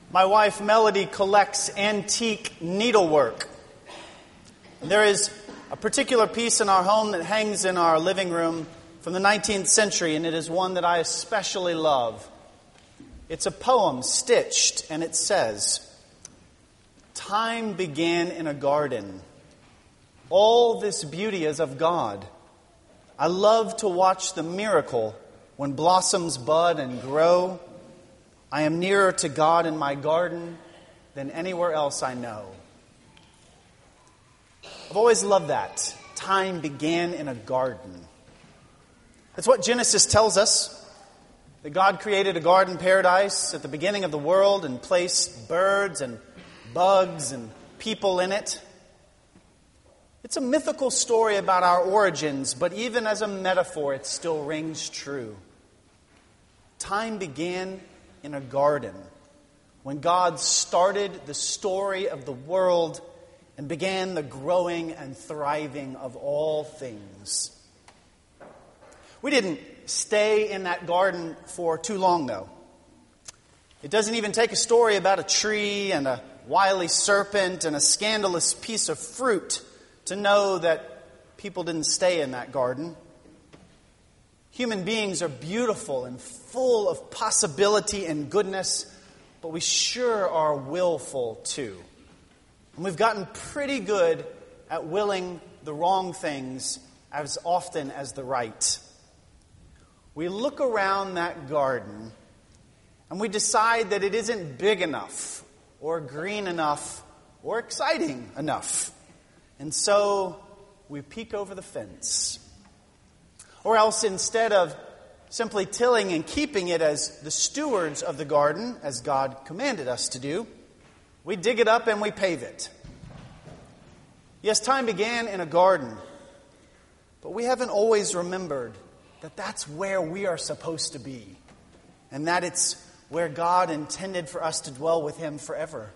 My wife, Melody, collects antique needlework. There is a particular piece in our home that hangs in our living room from the 19th century, and it is one that I especially love. It's a poem stitched, and it says, "Time began in a garden. All this beauty is of God. I love to watch the miracle when blossoms bud and grow. I am nearer to God in my garden than anywhere else I know." I've always loved that. Time began in a garden. That's what Genesis tells us. That God created a garden paradise at the beginning of the world and placed birds and bugs and people in it. It's a mythical story about our origins, but even as a metaphor, it still rings true. Time began in a garden when God started the story of the world and began the growing and thriving of all things. We didn't stay in that garden for too long, though. It doesn't even take a story about a tree and a wily serpent and a scandalous piece of fruit to know that people didn't stay in that garden. Human beings are beautiful and full of possibility and goodness, but we sure are willful too. And we've gotten pretty good at willing the wrong things as often as the right. We look around that garden and we decide that it isn't big enough or green enough or exciting enough. And so we peek over the fence. Or else, instead of simply tilling and keeping it as the stewards of the garden, as God commanded us to do, we dig it up and we pave it. Yes, time began in a garden, but we haven't always remembered that that's where we are supposed to be, and that it's where God intended for us to dwell with Him forever.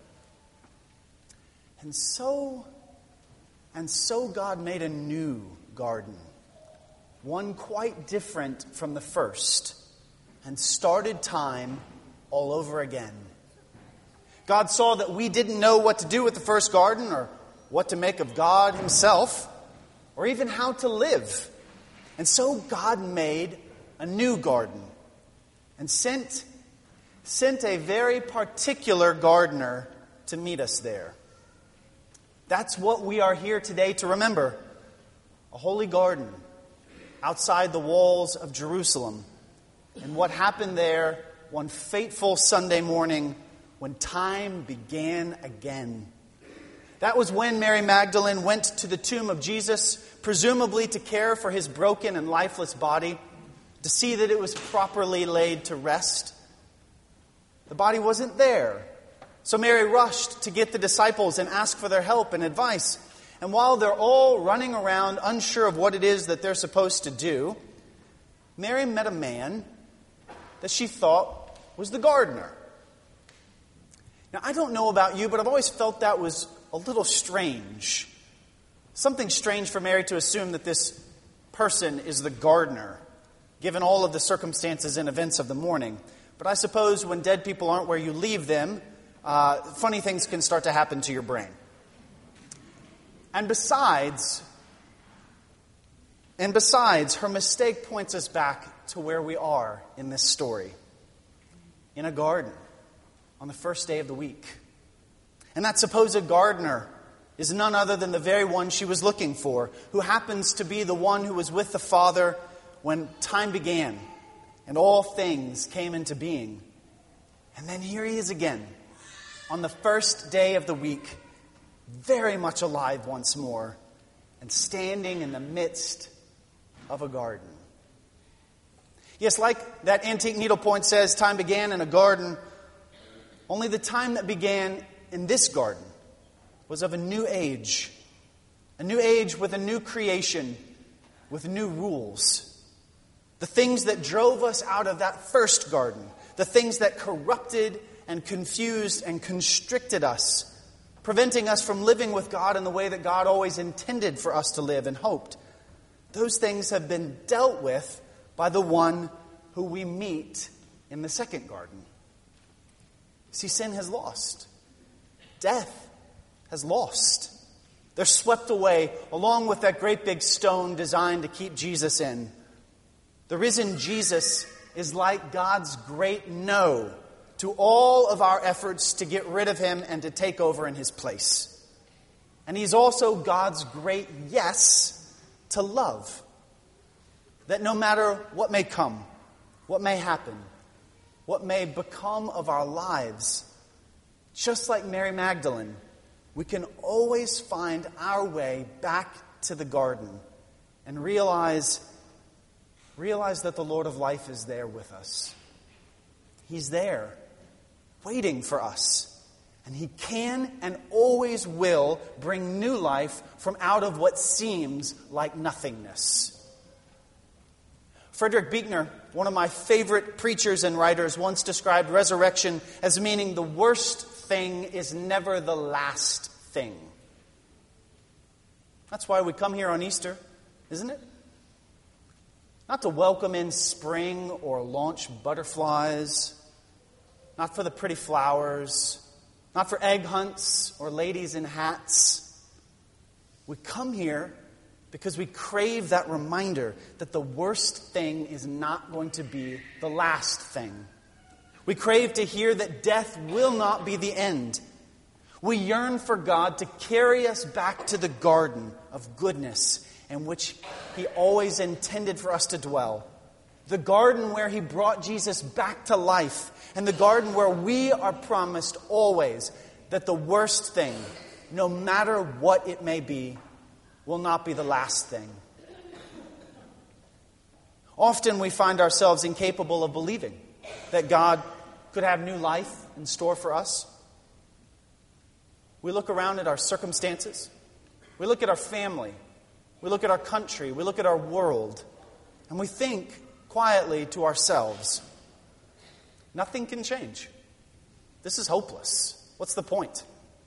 And so God made a new garden, one quite different from the first, and started time all over again. God saw that we didn't know what to do with the first garden, or what to make of God Himself, or even how to live. And so God made a new garden and sent a very particular gardener to meet us there. That's what we are here today to remember. A holy garden outside the walls of Jerusalem. And what happened there one fateful Sunday morning when time began again. That was when Mary Magdalene went to the tomb of Jesus, presumably to care for His broken and lifeless body, to see that it was properly laid to rest. The body wasn't there. So Mary rushed to get the disciples and ask for their help and advice. And while they're all running around unsure of what it is that they're supposed to do, Mary met a man that she thought was the gardener. Now, I don't know about you, but I've always felt that was a little strange. Something strange for Mary to assume that this person is the gardener, given all of the circumstances and events of the morning. But I suppose when dead people aren't where you leave them, funny things can start to happen to your brain. And besides, her mistake points us back to where we are in this story. In a garden, on the first day of the week. And that supposed gardener is none other than the very one she was looking for, who happens to be the one who was with the Father when time began and all things came into being. And then here He is again, on the first day of the week, very much alive once more, and standing in the midst of a garden. Yes, like that antique needlepoint says, time began in a garden. Only the time that began in this garden was of a new age with a new creation, with new rules. The things that drove us out of that first garden, the things that corrupted and confused and constricted us, preventing us from living with God in the way that God always intended for us to live and hoped. Those things have been dealt with by the one who we meet in the second garden. See, sin has lost. Death has lost. They're swept away along with that great big stone designed to keep Jesus in. The risen Jesus is like God's great no to all of our efforts to get rid of him and to take over in his place. And he's also God's great yes to love. That no matter what may come, what may happen, what may become of our lives, just like Mary Magdalene, we can always find our way back to the garden and realize that the Lord of life is there with us. He's there, waiting for us. And he can and always will bring new life from out of what seems like nothingness. Frederick Buechner, one of my favorite preachers and writers, once described resurrection as meaning the worst thing is never the last thing. That's why we come here on Easter, isn't it? Not to welcome in spring or launch butterflies, not for the pretty flowers, not for egg hunts or ladies in hats. We come here because we crave that reminder that the worst thing is not going to be the last thing. We crave to hear that death will not be the end. We yearn for God to carry us back to the garden of goodness in which he always intended for us to dwell. The garden where he brought Jesus back to life, and the garden where we are promised always that the worst thing, no matter what it may be, will not be the last thing. Often we find ourselves incapable of believing that God could have new life in store for us. We look around at our circumstances. We look at our family. We look at our country. We look at our world. And we think quietly to ourselves, nothing can change. This is hopeless. What's the point?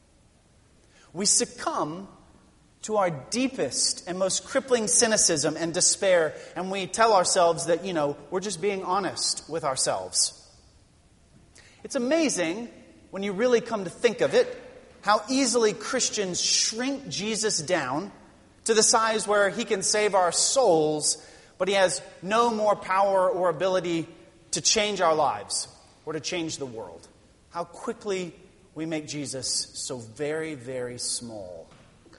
We succumb to our deepest and most crippling cynicism and despair, and we tell ourselves that, we're just being honest with ourselves. It's amazing, when you really come to think of it, how easily Christians shrink Jesus down to the size where he can save our souls, but he has no more power or ability to change our lives or to change the world. How quickly we make Jesus so very, very small.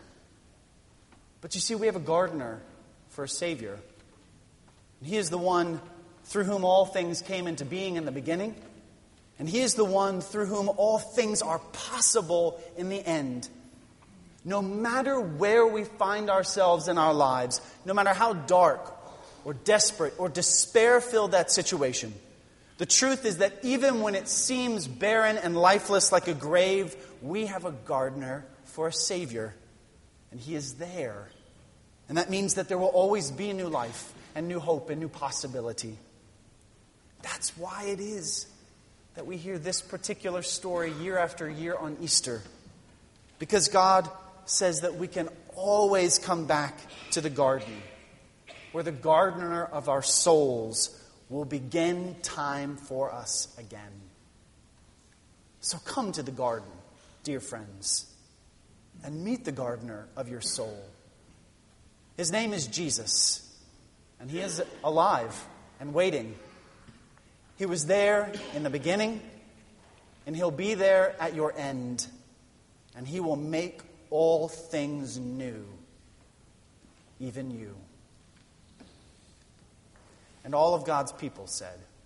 But you see, we have a gardener for a Savior. He is the one through whom all things came into being in the beginning. And he is the one through whom all things are possible in the end. No matter where we find ourselves in our lives, no matter how dark or desperate or despair-filled that situation, the truth is that even when it seems barren and lifeless like a grave, we have a gardener for a Savior. And he is there. And that means that there will always be new life and new hope and new possibility. That's why it is that we hear this particular story year after year on Easter. Because God says that we can always come back to the garden, where the gardener of our souls will begin time for us again. So come to the garden, dear friends, and meet the gardener of your soul. His name is Jesus, and he is alive and waiting. He was there in the beginning, and he'll be there at your end, and he will make all things new, even you. And all of God's people said,